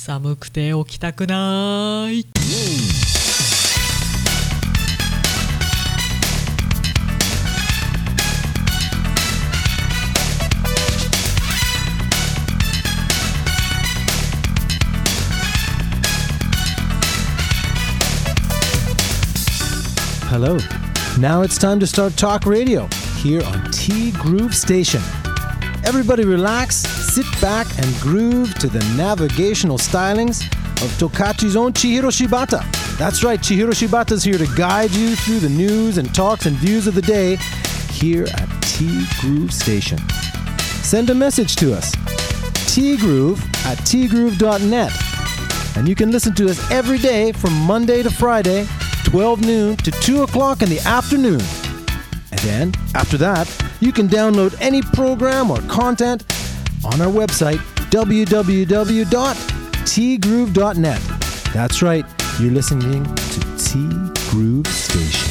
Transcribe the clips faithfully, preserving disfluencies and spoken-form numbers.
寒くて起きたくない。 Hello. Now it's time to start talk radio here on T Groove Station. Everybody relax, sit back and groove to the navigational stylings of Tokachi's own Chihiro Shibata. That's right, Chihiro Shibata's here to guide you through the news and talks and views of the day here at T Groove Station. Send a message to us, tgroove at tgroove dot net. And you can listen to us every day from Monday to Friday, twelve noon to two o'clock in the afternoon. And then, after that, you can download any program or content on our website, w w w dot t groove dot net. That's right, you're listening to T Groove Station.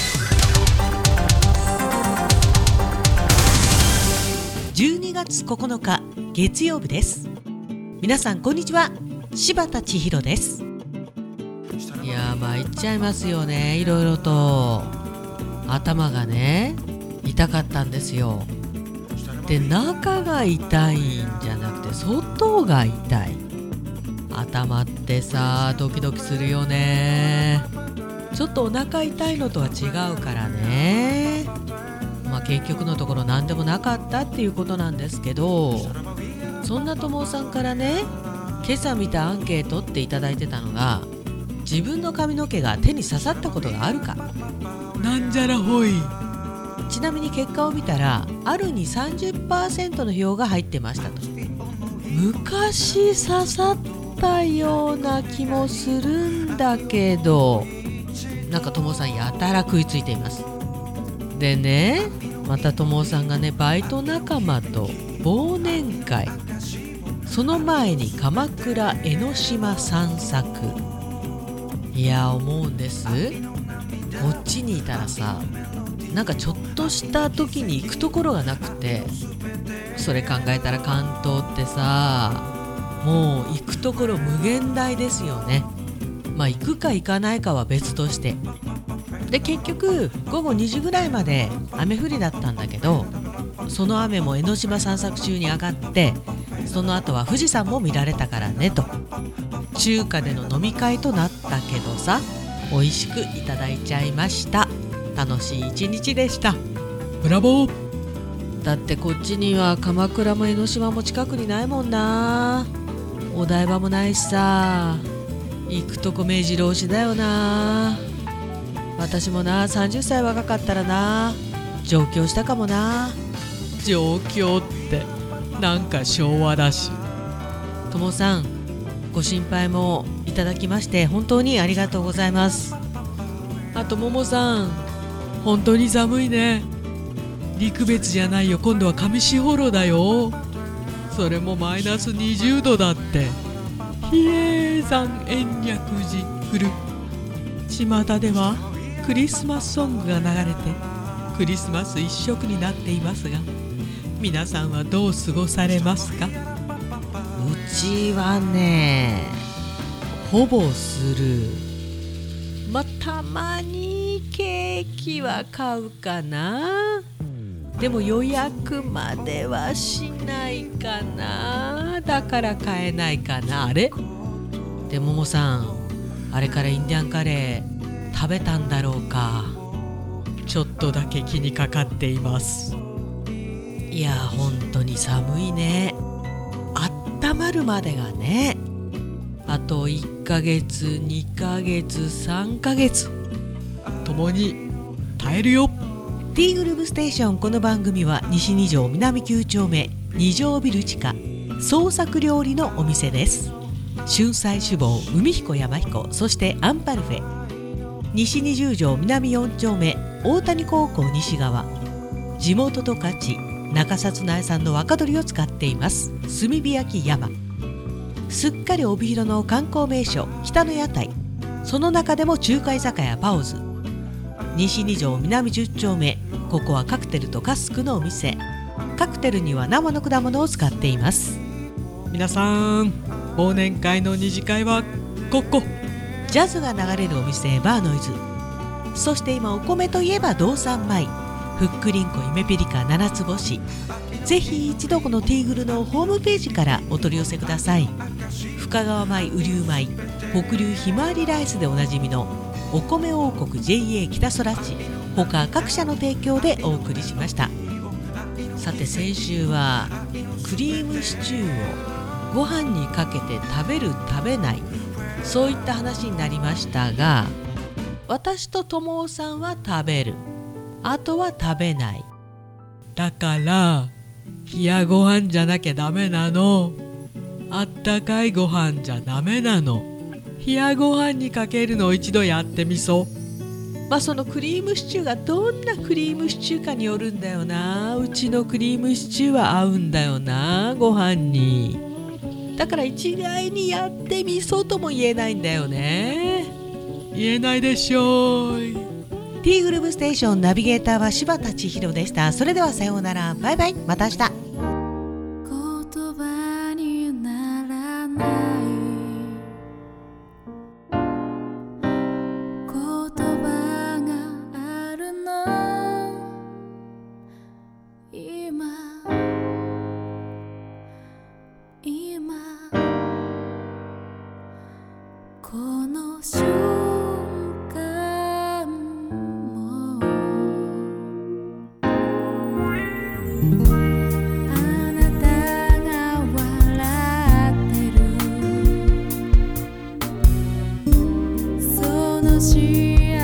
じゅうにがつここのか月曜日です。皆さんこんにちは、柴田千尋です。いやー参っちゃいますよね。いろいろと頭がね痛かったんですよ。で、中が痛いんじゃなくて外が痛い。頭ってさドキドキするよね。ちょっとお腹痛いのとは違うからね。まあ結局のところ何でもなかったっていうことなんですけど、そんな友尾さんからね今朝見たアンケートっていただいてたのが、自分の髪の毛が手に刺さったことがあるか。なんじゃらほい。ちなみに結果を見たらあるに さんじゅっパーセント の票が入ってましたと。昔刺さったような気もするんだけど、なんか友さんやたら食いついています。でね、また友さんがねバイト仲間と忘年会、その前に鎌倉江ノ島散策。いや思うんです。こっちにいたらさ、なんかちょっとした時に行くところがなくて、それ考えたら関東ってさもう行くところ無限大ですよね。まあ行くか行かないかは別として、で結局ごごにじぐらいまで雨降りだったんだけど、その雨も江ノ島散策中に上がって、その後は富士山も見られたからねと。中華での飲み会となったけどさ、美味しくいただいちゃいました。楽しい一日でした。ブラボー。だってこっちには鎌倉も江ノ島も近くにないもんな。お台場もないしさ、行くとこ目白押しだよな。私もなさんじゅっさい若かったらな上京したかもな。上京ってなんか昭和だし。ともさんご心配もいただきまして本当にありがとうございます。あとももさん本当に寒いね。陸別じゃないよ、今度は上士幌だよ。それもマイナスにじゅうどだって。比叡山延暦寺降る。巷ではクリスマスソングが流れてクリスマス一色になっていますが、皆さんはどう過ごされますか？うちはねほぼする。まあたまにケーキは買うかな。でも予約まではしないかな。だから買えないかな。あれでももさん、あれからインディアンカレー食べたんだろうか。ちょっとだけ気にかかっています。いや本当に寒いね。温まるまでがね。あといっかげつにかげつさんかげつ共に耐えるよ。 T グルーブステーション。この番組は西に条南きゅう丁目に条ビル地下創作料理のお店です。春菜酒房海彦山彦、そしてアンパルフェ。西にじゅう条南よん丁目大谷高校西側。地元十勝中札内産の若鶏を使っています。炭火焼き山。すっかり帯広の観光名所北の屋台、その中でも中華居酒屋パオズ。西に条南じゅう丁目、ここはカクテルとカスクのお店。カクテルには生の果物を使っています。皆さん忘年会の二次会はここ。ジャズが流れるお店バーノイズ。そして今お米といえば道産米、ふっくりんこゆめぴりか七つ星。ぜひ一度このティーグルのホームページからお取り寄せください。深川米、雨竜米、北流ひまわりライスでおなじみのお米王国 ジェイエー 北空地、他各社の提供でお送りしました。さて先週はクリームシチューをご飯にかけて食べる食べない、そういった話になりましたが、私と友尾さんは食べる、あとは食べない。だから冷やご飯じゃなきゃダメなの。あったかいご飯じゃダメなの。冷やご飯にかけるのを一度やってみそう。まあそのクリームシチューがどんなクリームシチューかによるんだよな。うちのクリームシチューは合うんだよな、ご飯に。だから一概にやってみそうとも言えないんだよね。言えないでしょう。ティーグルーブステーションナビゲーターは柴田千尋でした。それではさようなら、バイバイ、また明日。 この瞬間もあなたが笑ってる、その幸